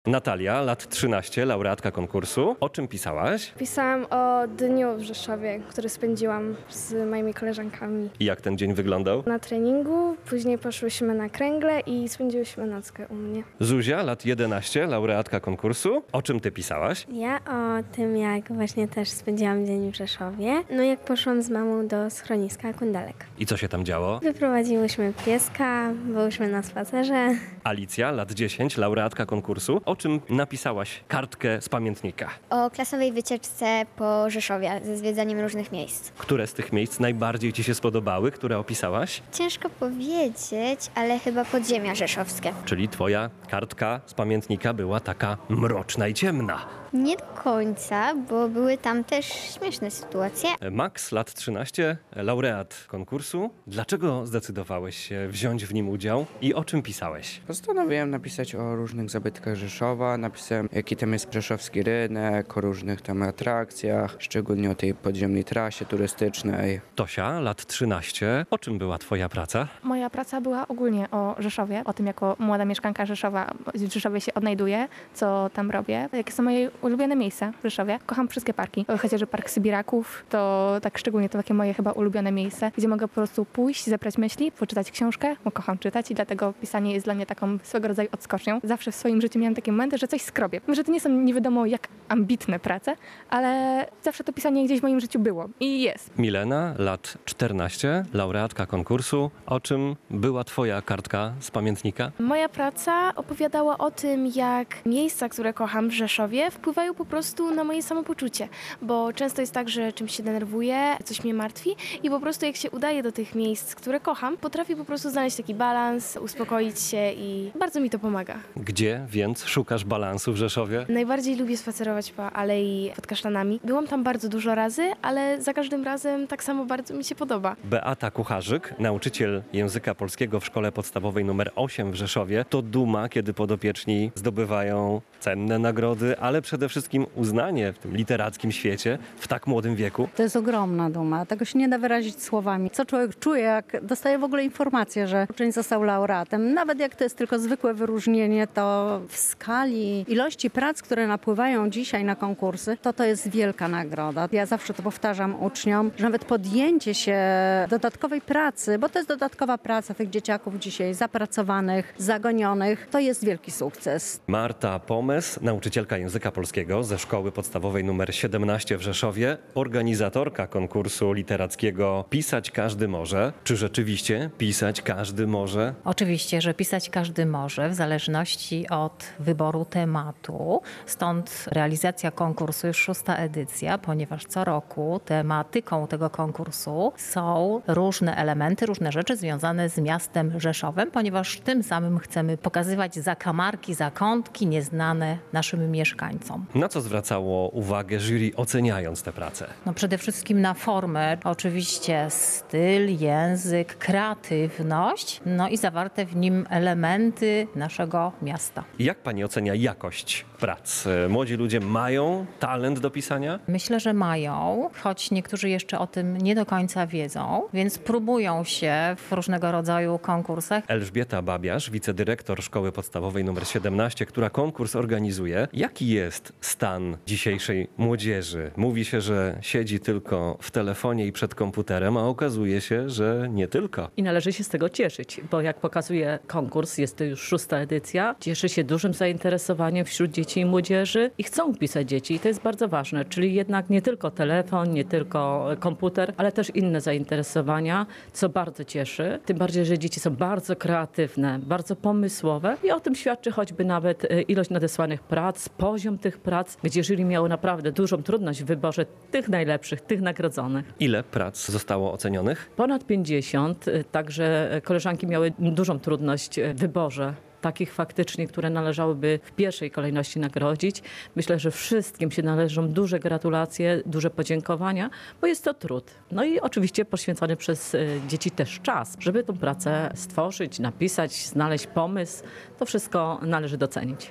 Natalia, lat 13, laureatka konkursu. O czym pisałaś? Pisałam o dniu w Rzeszowie, który spędziłam z moimi koleżankami. I jak ten dzień wyglądał? Na treningu, później poszłyśmy na kręgle i spędziłyśmy nockę u mnie. Zuzia, lat 11, laureatka konkursu. O czym ty pisałaś? Ja o tym, jak właśnie też spędziłam dzień w Rzeszowie. No jak poszłam z mamą do schroniska Kundalek. I co się tam działo? Wyprowadziłyśmy pieska, byłyśmy na spacerze. Alicja, lat 10, laureatka konkursu. O czym napisałaś kartkę z pamiętnika? O klasowej wycieczce po Rzeszowie ze zwiedzaniem różnych miejsc. Które z tych miejsc najbardziej ci się spodobały, które opisałaś? Ciężko powiedzieć, ale chyba podziemia rzeszowskie. Czyli twoja kartka z pamiętnika była taka mroczna i ciemna. Nie do końca, bo były tam też śmieszne sytuacje. Max, lat 13, laureat konkursu. Dlaczego zdecydowałeś się wziąć w nim udział i o czym pisałeś? Postanowiłem napisać o różnych zabytkach Rzeszowa, napisałem jaki tam jest rzeszowski rynek, o różnych tam atrakcjach, szczególnie o tej podziemnej trasie turystycznej. Tosia, lat 13. O czym była twoja praca? Moja praca była ogólnie o Rzeszowie, o tym jako młoda mieszkanka Rzeszowa w Rzeszowie się odnajduję, co tam robię, jakie są moje ulubione miejsca w Rzeszowie. Kocham wszystkie parki, chociażby Park Sybiraków, to tak szczególnie to takie moje chyba ulubione miejsce, gdzie mogę po prostu pójść, zebrać myśli, poczytać książkę, bo kocham czytać i dlatego pisanie jest dla mnie taką swego rodzaju odskocznią. Zawsze w swoim życiu miałam takie momenty, że coś skrobię. Że to nie są nie wiadomo jak ambitne prace, ale zawsze to pisanie gdzieś w moim życiu było i jest. Milena, lat 14, laureatka konkursu. O czym była twoja kartka z pamiętnika? Moja praca opowiadała o tym, jak miejsca, które kocham w Rzeszowie, wpływają po prostu na moje samopoczucie, bo często jest tak, że czymś się denerwuję, coś mnie martwi i po prostu jak się udaję do tych miejsc, które kocham, potrafię po prostu znaleźć taki balans, uspokoić się i bardzo mi to pomaga. Gdzie więc szukasz balansu w Rzeszowie? Najbardziej lubię spacerować po Alei pod Kasztanami. Byłam tam bardzo dużo razy, ale za każdym razem tak samo bardzo mi się podoba. Beata Kucharzyk, nauczyciel języka polskiego w szkole podstawowej nr 8 w Rzeszowie. To duma, kiedy podopieczni zdobywają cenne nagrody, ale przede wszystkim uznanie w tym literackim świecie w tak młodym wieku. To jest ogromna duma. Tego się nie da wyrazić słowami. Co człowiek czuje, jak dostaje w ogóle informację, że uczeń został laureatem. Nawet jak to jest tylko zwykłe wyróżnienie, to w skali ilości prac, które napływają dzisiaj na konkursy, to jest wielka nagroda. Ja zawsze to powtarzam uczniom, że nawet podjęcie się dodatkowej pracy, bo to jest dodatkowa praca tych dzieciaków dzisiaj zapracowanych, zagonionych, to jest wielki sukces. Marta Pomys, nauczycielka języka polskiego ze szkoły podstawowej nr 17 w Rzeszowie, organizatorka konkursu literackiego Pisać każdy może. Czy rzeczywiście pisać każdy może? Oczywiście, że pisać każdy może, w zależności od wyboru tematu. Stąd realizacja konkursu, już 6. edycja, ponieważ co roku tematyką tego konkursu są różne elementy, różne rzeczy związane z miastem Rzeszowem, ponieważ tym samym chcemy pokazywać zakamarki, zakątki nieznane naszym mieszkańcom. Na co zwracało uwagę jury oceniając tę pracę? No przede wszystkim na formę, oczywiście styl, język, kreatywność, no i zawarte w nim elementy naszego miasta. Jak pani ocenia jakość prac? Młodzi ludzie mają talent do pisania? Myślę, że mają, choć niektórzy jeszcze o tym nie do końca wiedzą, więc próbują się w różnego rodzaju konkursach. Elżbieta Babiarz, wicedyrektor szkoły podstawowej nr 17, która konkurs organizuje. Jaki jest stan dzisiejszej młodzieży? Mówi się, że siedzi tylko w telefonie i przed komputerem, a okazuje się, że nie tylko. I należy się z tego cieszyć, bo jak pokazuje konkurs, jest to już 6. edycja, cieszy się dużym zainteresowaniem wśród dzieci i młodzieży i chcą pisać dzieci i to jest bardzo ważne, czyli jednak nie tylko telefon, nie tylko komputer, ale też inne zainteresowania, co bardzo cieszy. Tym bardziej, że dzieci są bardzo kreatywne, bardzo pomysłowe i o tym świadczy choćby nawet ilość nadesłanych prac, poziom tych prac, gdzie jury miało naprawdę dużą trudność w wyborze tych najlepszych, tych nagrodzonych. Ile prac zostało ocenionych? Ponad 50, także koleżanki miały dużą trudność w wyborze takich faktycznie, które należałoby w pierwszej kolejności nagrodzić. Myślę, że wszystkim się należą duże gratulacje, duże podziękowania, bo jest to trud. No i oczywiście poświęcony przez dzieci też czas, żeby tą pracę stworzyć, napisać, znaleźć pomysł. To wszystko należy docenić.